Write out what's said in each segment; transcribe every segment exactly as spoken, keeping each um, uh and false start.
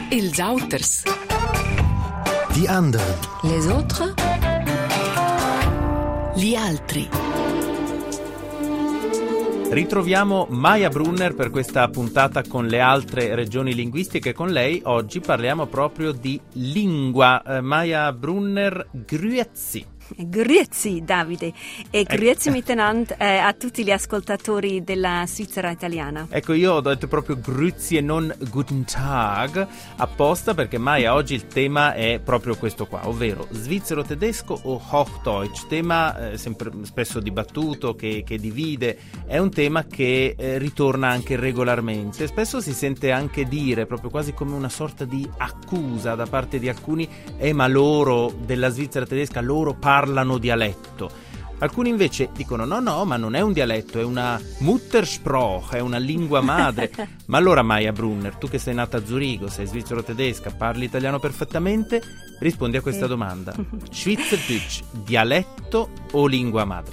Els Auters. Die anderen. Les autres. Gli altri. Ritroviamo Maja Brunner per questa puntata con le altre regioni linguistiche. Con lei oggi parliamo proprio di lingua. Eh, Maja Brunner, grüezi. Grüezi Davide e grüezi miteinander eh, a tutti gli ascoltatori della Svizzera italiana. Ecco, io ho detto proprio grüezi e non guten Tag apposta perché Maja oggi il tema è proprio questo qua, ovvero svizzero-tedesco o Hochdeutsch, tema eh, sempre spesso dibattuto, che, che divide, è un tema che eh, ritorna anche regolarmente, spesso si sente anche dire, proprio quasi come una sorta di accusa da parte di alcuni, eh ma loro della Svizzera tedesca, loro parlano parlano dialetto. Alcuni invece dicono no no ma non è un dialetto, è una Muttersprache, è una lingua madre. Ma allora Maja Brunner, tu che sei nata a Zurigo, sei svizzero-tedesca, parli italiano perfettamente, rispondi a questa sì. domanda. Schweizerdeutsch, dialetto o lingua madre?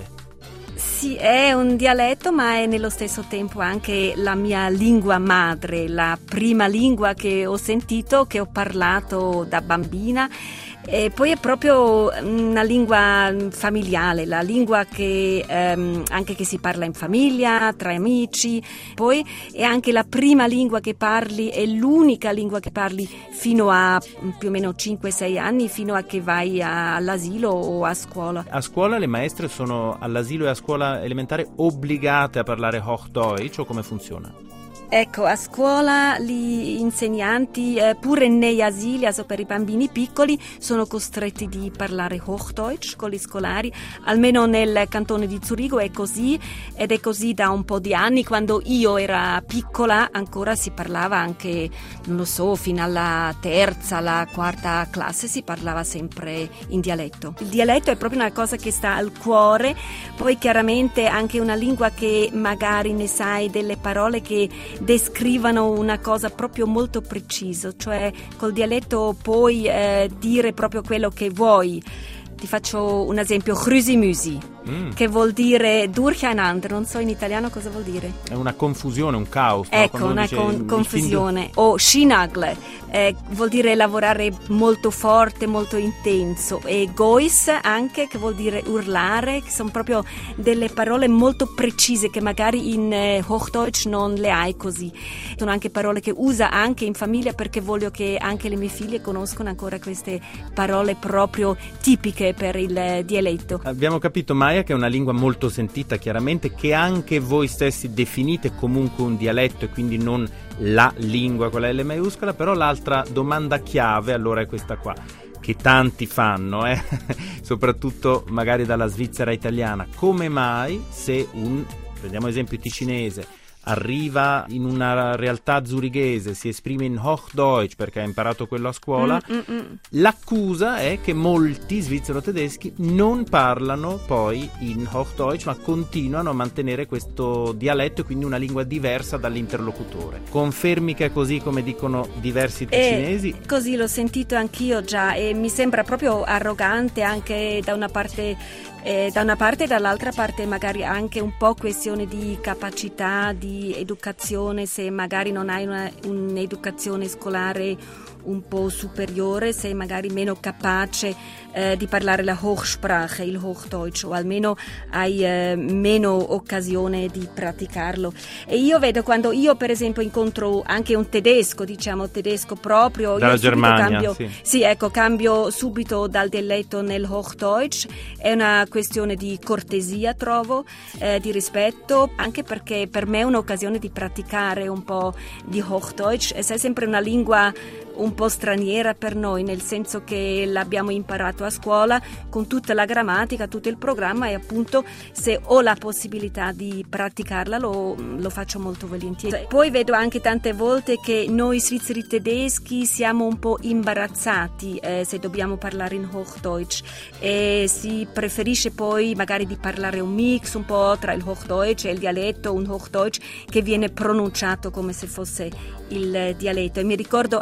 Sì, è un dialetto, ma è nello stesso tempo anche la mia lingua madre, la prima lingua che ho sentito, che ho parlato da bambina. E poi è proprio una lingua familiare, la lingua che ehm, anche che si parla in famiglia, tra amici. Poi è anche la prima lingua che parli, è l'unica lingua che parli fino a più o meno cinque sei anni, fino a che vai a, all'asilo o a scuola. A scuola le maestre sono all'asilo e a scuola elementare obbligate a parlare Hochdeutsch o come funziona? Ecco, a scuola gli insegnanti, eh, pure negli asili, also per i bambini piccoli, sono costretti di parlare Hochdeutsch con gli scolari, almeno nel cantone di Zurigo è così, ed è così da un po' di anni. Quando io era piccola ancora si parlava anche, non lo so, fino alla terza, alla quarta classe si parlava sempre in dialetto. Il dialetto è proprio una cosa che sta al cuore, poi chiaramente anche una lingua che magari ne sai delle parole che descrivano una cosa proprio molto preciso, cioè col dialetto puoi eh, dire proprio quello che vuoi. Ti faccio un esempio, Grüsimüsi, mm. che vuol dire durcheinander, non so in italiano cosa vuol dire. È una confusione, un caos. Ecco, no? una dice, con- confusione. O Schinagle, eh, vuol dire lavorare molto forte, molto intenso. E Gois anche, che vuol dire urlare, che sono proprio delle parole molto precise che magari in eh, Hochdeutsch non le hai così. Sono anche parole che usa anche in famiglia perché voglio che anche le mie figlie conoscano ancora queste parole proprio tipiche per il dialetto. Abbiamo capito, Maja, che è una lingua molto sentita, chiaramente, che anche voi stessi definite comunque un dialetto e quindi non la lingua con la L maiuscola, però l'altra domanda chiave allora è questa qua, che tanti fanno, eh? soprattutto magari dalla Svizzera italiana. Come mai se un, prendiamo esempio ticinese, arriva in una realtà zurighese, si esprime in Hochdeutsch perché ha imparato quello a scuola, mm, mm, mm. l'accusa è che molti svizzero-tedeschi non parlano poi in Hochdeutsch ma continuano a mantenere questo dialetto e quindi una lingua diversa dall'interlocutore. Confermi che è così come dicono diversi ticinesi? E così l'ho sentito anch'io già e mi sembra proprio arrogante anche da una parte Eh, da una parte e dall'altra parte magari anche un po' questione di capacità, di educazione, se magari non hai una, un'educazione scolare un po' superiore, sei magari meno capace eh, di parlare la Hochsprache, il Hochdeutsch, o almeno hai eh, meno occasione di praticarlo. E io vedo quando io per esempio incontro anche un tedesco, diciamo tedesco proprio, dalla io Germania, cambio, sì. sì, ecco, cambio subito dal dialetto nel Hochdeutsch, è una questione di cortesia, trovo, eh, di rispetto, anche perché per me è un'occasione di praticare un po' di Hochdeutsch, e è sempre una lingua un po' straniera per noi, nel senso che l'abbiamo imparato a scuola con tutta la grammatica, tutto il programma, e appunto se ho la possibilità di praticarla lo, lo faccio molto volentieri. Poi vedo anche tante volte che noi svizzeri tedeschi siamo un po' imbarazzati eh, se dobbiamo parlare in Hochdeutsch, e si preferisce poi magari di parlare un mix un po' tra il Hochdeutsch e il dialetto, un Hochdeutsch che viene pronunciato come se fosse il dialetto. E mi ricordo anche bene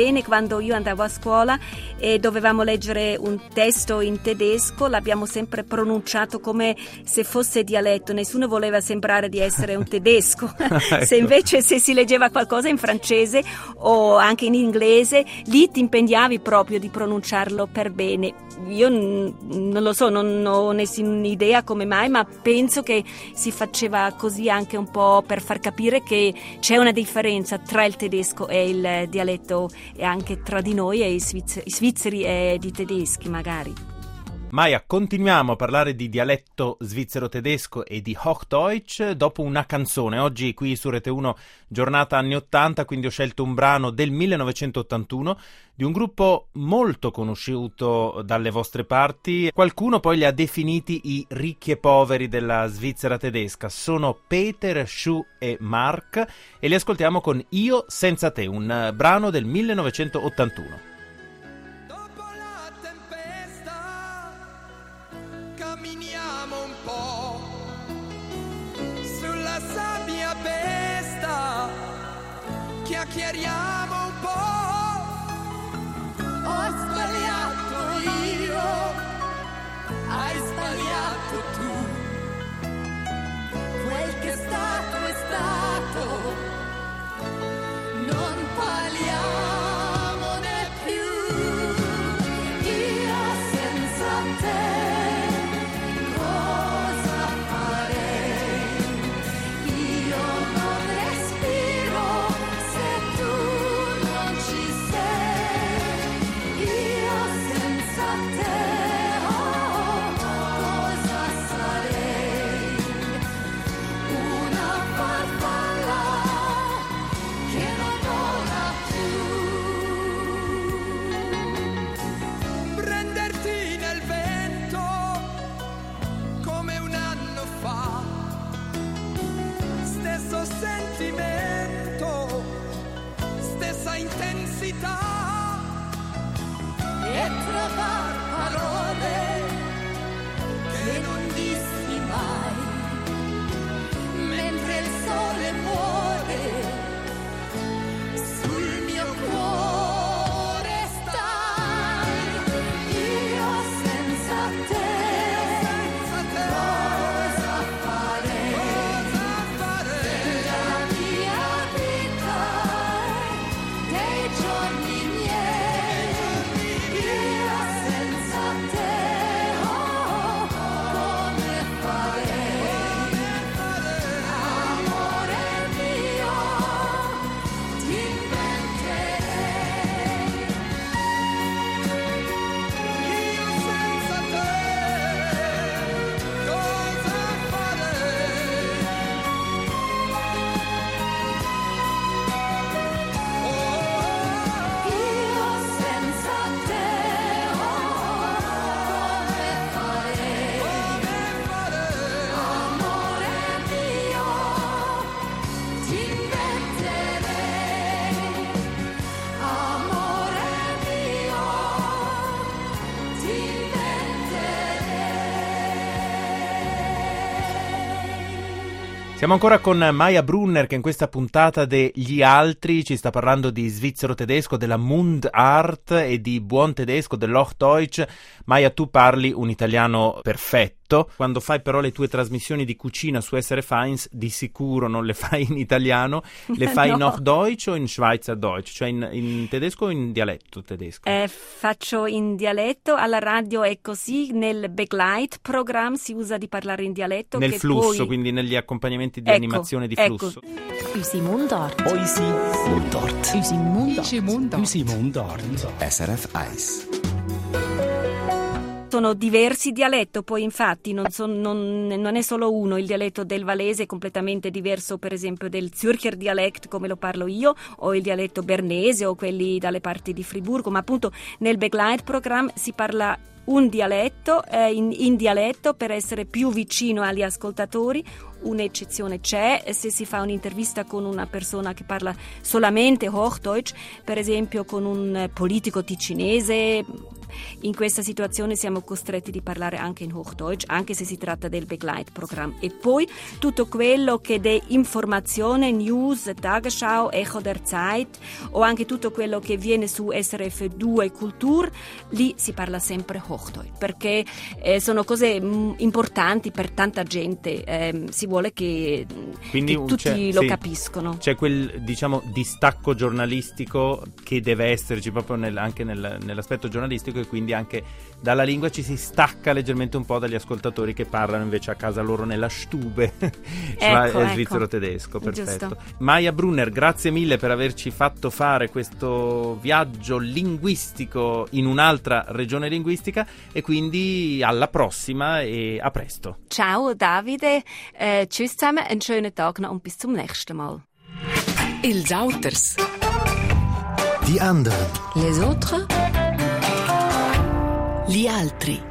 bene quando io andavo a scuola e dovevamo leggere un testo in tedesco, l'abbiamo sempre pronunciato come se fosse dialetto, nessuno voleva sembrare di essere un tedesco. Ecco. Se invece se si leggeva qualcosa in francese o anche in inglese, lì ti impegnavi proprio di pronunciarlo per bene. Io n- non lo so, non ho nessuna idea come mai, ma penso che si faceva così anche un po' per far capire che c'è una differenza tra il tedesco e il dialetto, e anche tra di noi e i, svizzeri, i svizzeri e i tedeschi magari. Maja, continuiamo a parlare di dialetto svizzero-tedesco e di Hochdeutsch dopo una canzone. Oggi qui su Rete uno, giornata anni ottanta, quindi ho scelto un brano del millenovecentottantuno di un gruppo molto conosciuto dalle vostre parti. Qualcuno poi li ha definiti i ricchi e poveri della Svizzera tedesca. Sono Peter, Schuh e Mark e li ascoltiamo con Io senza te, un brano del millenovecentottantuno. Camminiamo un po' sulla sabbia pesta, chiacchieriamo un po'. Ho sbagliato io, hai sbagliato tu. Quel che è stato è stato, non parliamone più. Io senza te sentimento, stessa intensità, e trovar parole che non dissi mai, mentre il sole muore sul mio cuore stai. Io senza te Siamo ancora con Maja Brunner che in questa puntata degli altri ci sta parlando di svizzero tedesco, della Mundart e di buon tedesco, dell'Hochdeutsch. Maja, tu parli un italiano perfetto. Quando fai però le tue trasmissioni di cucina su S R F eins, di sicuro non le fai in italiano, le fai no. in Hochdeutsch o in Schweizerdeutsch, cioè in, in tedesco o in dialetto tedesco? Eh, faccio in dialetto, alla radio è così, nel Begleitprogramm si usa di parlare in dialetto. Nel che flusso, poi... quindi negli accompagnamenti di ecco, animazione di ecco. flusso. Usi Mundart. Uisi Mundart. Usi Mundart. Uisi Mundart. S R F eins. Sono diversi dialetto, poi infatti non, son, non, non è solo uno. Il dialetto del valese è completamente diverso, per esempio, del Zürcher Dialekt come lo parlo io, o il dialetto bernese o quelli dalle parti di Friburgo, ma appunto nel Begleitprogramm si parla un dialetto eh, in, in dialetto per essere più vicino agli ascoltatori. Un'eccezione c'è se si fa un'intervista con una persona che parla solamente Hochdeutsch, per esempio con un politico ticinese. In questa situazione siamo costretti di parlare anche in Hochdeutsch, anche se si tratta del Begleitprogramm. E poi tutto quello che è informazione, news, Tagesschau, Echo der Zeit o anche tutto quello che viene su S R F due Kultur, lì si parla sempre Hochdeutsch, perché eh, sono cose mh, importanti per tanta gente, eh, si vuole che, Quindi che tutti lo sì, capiscono. C'è quel, diciamo, distacco giornalistico che deve esserci proprio nel, anche nel, nell'aspetto giornalistico, e quindi anche dalla lingua ci si stacca leggermente un po' dagli ascoltatori che parlano invece a casa loro nella Stube, cioè ecco, è ecco. svizzero-tedesco, perfetto. Giusto. Maya Brunner, grazie mille per averci fatto fare questo viaggio linguistico in un'altra regione linguistica, e quindi alla prossima e a presto. Ciao Davide, äh, tschüss zusammen, einen schönen Tag noch und bis zum nächsten Mal. Els Auters. Die anderen. Les autres. Gli altri.